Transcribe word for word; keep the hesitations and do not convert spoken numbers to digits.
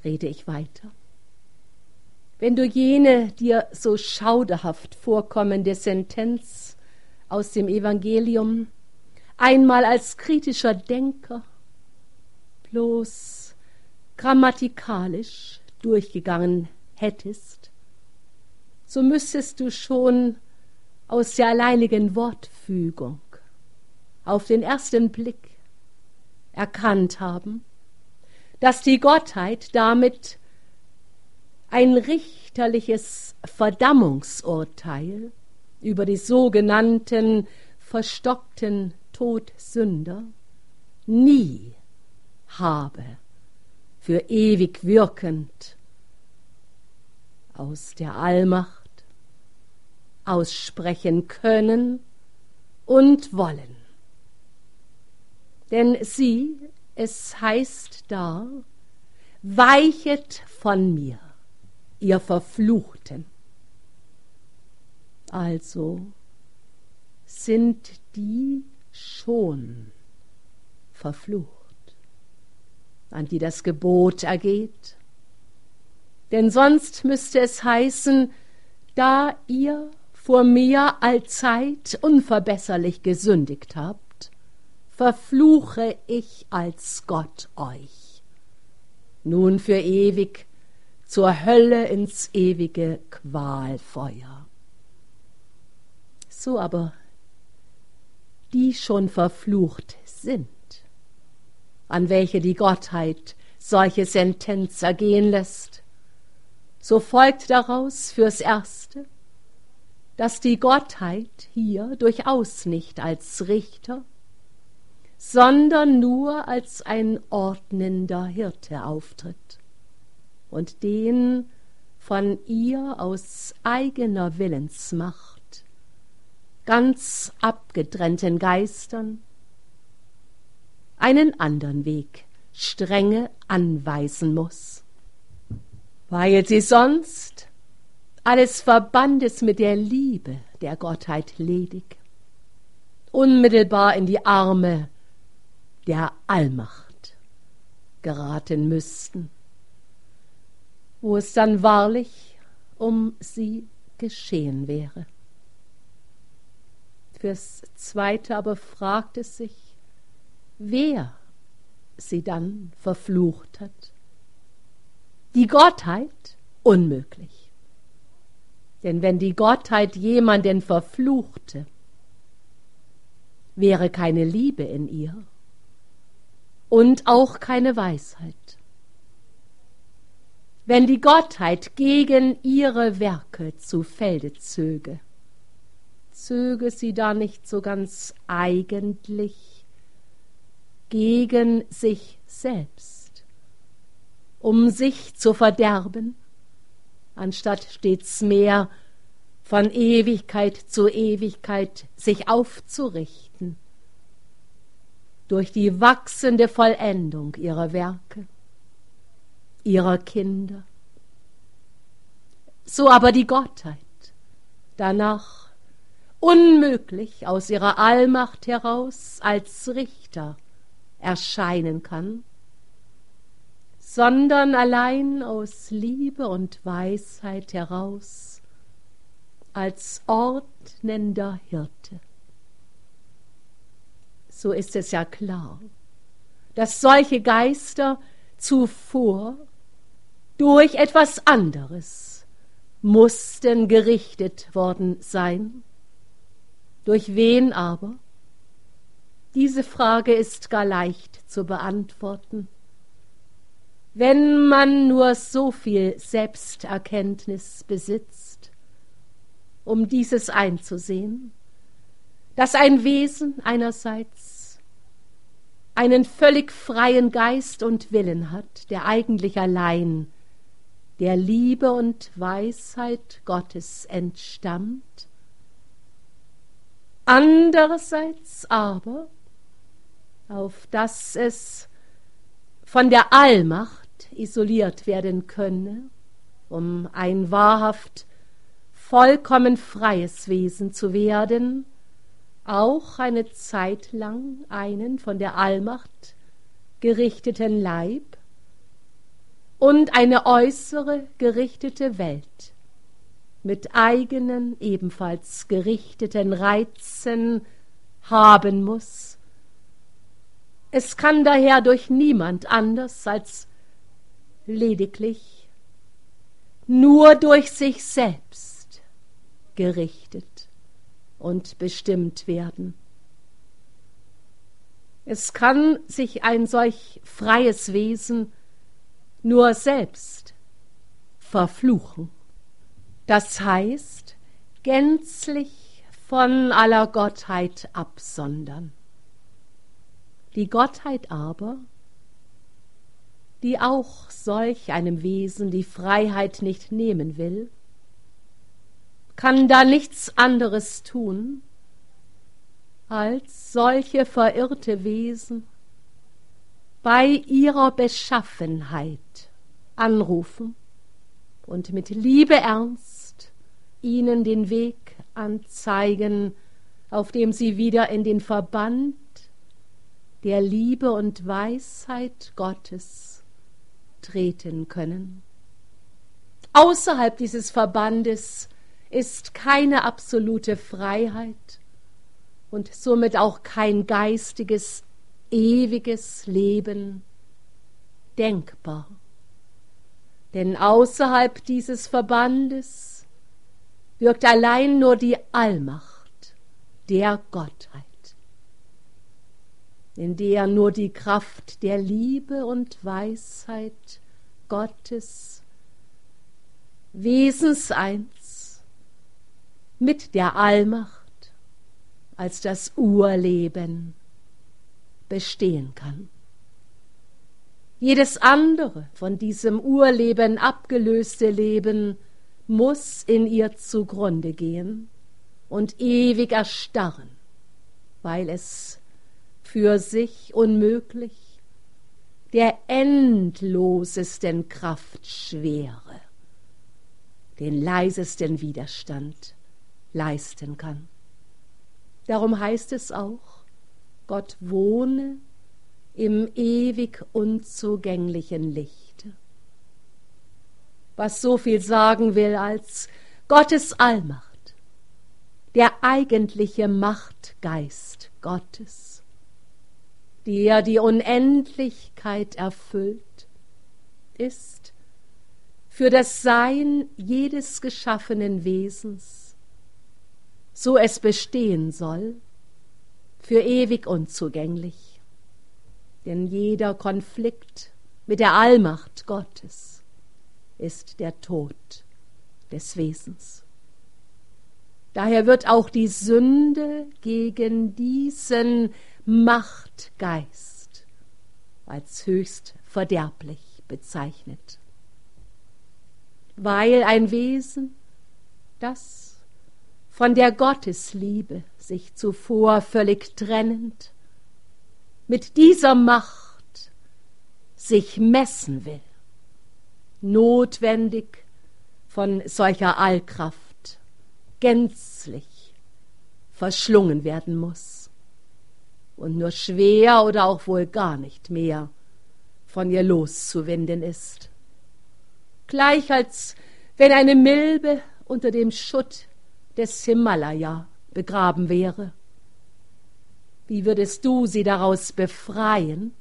rede ich weiter, wenn du jene dir so schauderhaft vorkommende Sentenz aus dem Evangelium einmal als kritischer Denker bloß grammatikalisch durchgegangen hättest, so müsstest du schon aus der alleinigen Wortfügung auf den ersten Blick erkannt haben, dass die Gottheit damit ein richterliches Verdammungsurteil über die sogenannten verstockten Todsünder nie habe für ewig wirkend aus der Allmacht aussprechen können und wollen. Denn sieh, es heißt da, weichet von mir, ihr Verfluchten. Also sind die schon verflucht, an die das Gebot ergeht. Denn sonst müsste es heißen, da ihr vor mir allzeit unverbesserlich gesündigt habt, verfluche ich als Gott euch, nun für ewig zur Hölle ins ewige Qualfeuer. So aber die schon verflucht sind, an welche die Gottheit solche Sentenz ergehen lässt, so folgt daraus fürs Erste, dass die Gottheit hier durchaus nicht als Richter, sondern nur als ein ordnender Hirte auftritt und den von ihr aus eigener Willensmacht ganz abgetrennten Geistern einen andern Weg strenge anweisen muß, weil sie sonst alles Verbandes mit der Liebe der Gottheit ledig, unmittelbar in die Arme der Allmacht geraten müssten, wo es dann wahrlich um sie geschehen wäre. Fürs Zweite aber fragt es sich, wer sie dann verflucht hat. Die Gottheit? Unmöglich. Denn wenn die Gottheit jemanden verfluchte, wäre keine Liebe in ihr und auch keine Weisheit. Wenn die Gottheit gegen ihre Werke zu Felde zöge, zöge sie da nicht so ganz eigentlich gegen sich selbst, um sich zu verderben, anstatt stets mehr von Ewigkeit zu Ewigkeit sich aufzurichten, durch die wachsende Vollendung ihrer Werke, ihrer Kinder. So aber die Gottheit danach unmöglich aus ihrer Allmacht heraus als Richter erscheinen kann, sondern allein aus Liebe und Weisheit heraus als ordnender Hirte. So ist es ja klar, dass solche Geister zuvor durch etwas anderes mussten gerichtet worden sein. Durch wen aber? Diese Frage ist gar leicht zu beantworten, wenn man nur so viel Selbsterkenntnis besitzt, um dieses einzusehen, dass ein Wesen einerseits einen völlig freien Geist und Willen hat, der eigentlich allein der Liebe und Weisheit Gottes entstammt, andererseits aber, auf dass es von der Allmacht isoliert werden könne, um ein wahrhaft vollkommen freies Wesen zu werden, auch eine Zeit lang einen von der Allmacht gerichteten Leib und eine äußere gerichtete Welt mit eigenen, ebenfalls gerichteten Reizen haben muss. Es kann daher durch niemand anders als lediglich nur durch sich selbst gerichtet und bestimmt werden. Es kann sich ein solch freies Wesen nur selbst verfluchen. Das heißt, gänzlich von aller Gottheit absondern. Die Gottheit aber, die auch solch einem Wesen die Freiheit nicht nehmen will, kann da nichts anderes tun, als solche verirrte Wesen bei ihrer Beschaffenheit anrufen und mit Liebe ernst ihnen den Weg anzeigen, auf dem sie wieder in den Verband der Liebe und Weisheit Gottes treten können. Außerhalb dieses Verbandes ist keine absolute Freiheit und somit auch kein geistiges, ewiges Leben denkbar. Denn außerhalb dieses Verbandes wirkt allein nur die Allmacht der Gottheit, in der nur die Kraft der Liebe und Weisheit Gottes wesenseins mit der Allmacht als das Urleben bestehen kann. Jedes andere von diesem Urleben abgelöste Leben muss in ihr zugrunde gehen und ewig erstarren, weil es für sich unmöglich der endlosesten Kraft Schwere den leisesten Widerstand leisten kann. Darum heißt es auch, Gott wohne im ewig unzugänglichen Lichte. Was so viel sagen will als Gottes Allmacht, der eigentliche Machtgeist Gottes, der die Unendlichkeit erfüllt, ist für das Sein jedes geschaffenen Wesens, so es bestehen soll, für ewig unzugänglich. Denn jeder Konflikt mit der Allmacht Gottes ist der Tod des Wesens. Daher wird auch die Sünde gegen diesen Machtgeist als höchst verderblich bezeichnet. Weil ein Wesen, das von der Gottesliebe sich zuvor völlig trennend mit dieser Macht sich messen will, notwendig von solcher Allkraft gänzlich verschlungen werden muss und nur schwer oder auch wohl gar nicht mehr von ihr loszuwinden ist. Gleich als wenn eine Milbe unter dem Schutt des Himalaya begraben wäre. Wie würdest du sie daraus befreien,